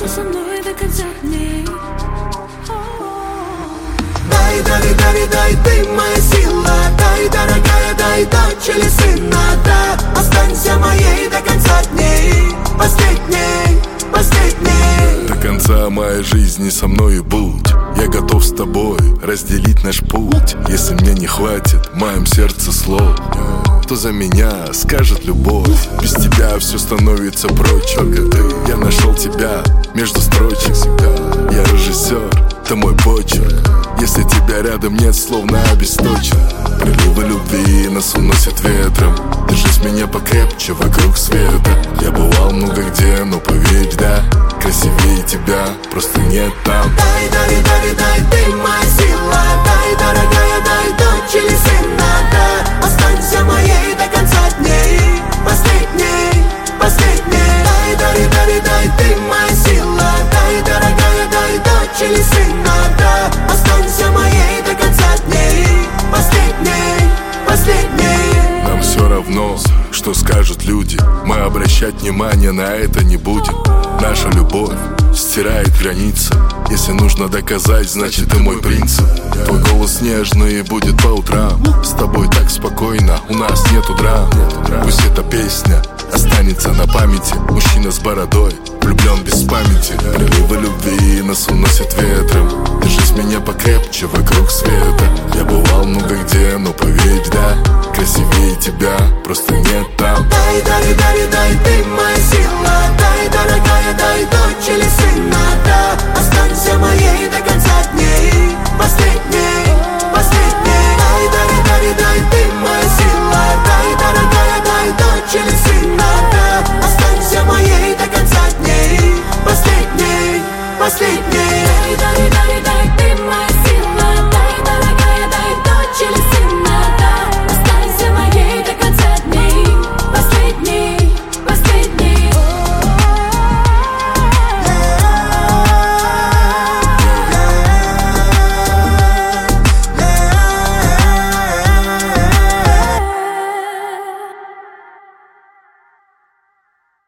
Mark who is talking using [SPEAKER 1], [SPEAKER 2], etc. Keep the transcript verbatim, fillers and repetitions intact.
[SPEAKER 1] что со мной до конца дней.
[SPEAKER 2] Дай, дай, дай, дай, ты моя сила. Дай, дорогая, дай дочь или сына. Да, останься моей до конца дней. Последней, последней.
[SPEAKER 3] До конца моей жизни со мной будь. Я готов с тобой разделить наш путь. Если мне не хватит в моем сердце слов, то за меня скажет любовь. Без тебя все становится прочь. Только ты, я нашел тебя между строчек всегда. Я режиссер, это мой почерк. Если тебя рядом нет, словно обесточен. Приливы любви нас уносят ветром. Держись меня покрепче вокруг света. Я бывал много где, но поверь, да, красивее тебя просто нет там.
[SPEAKER 2] Дай, дай, дай, дай, ты моя сила. Дай, дорогая, дай дочь или сына. Да, останься моей до конца дней. Последней, последней. Дай, дай, дай, дай, ты моя сила. Дай, дорогая, дай дочь или сына. Да, останься моей до конца дней. Последней, последней.
[SPEAKER 3] Нам все равно, что скажут люди. Мы обращать внимание на это не будем. Наша любовь стирает границы. Если нужно доказать, значит ты мой принцип. Твой голос нежный будет по утрам. С тобой так спокойно, у нас нету драм. Пусть эта песня останется на памяти. Мужчина с бородой, влюблен без памяти. Приливы любви нас уносят ветром. Держись меня покрепче вокруг света. Я бывал много где, но поверь, да, красивее тебя просто нет там.
[SPEAKER 2] Дай, дай, дай.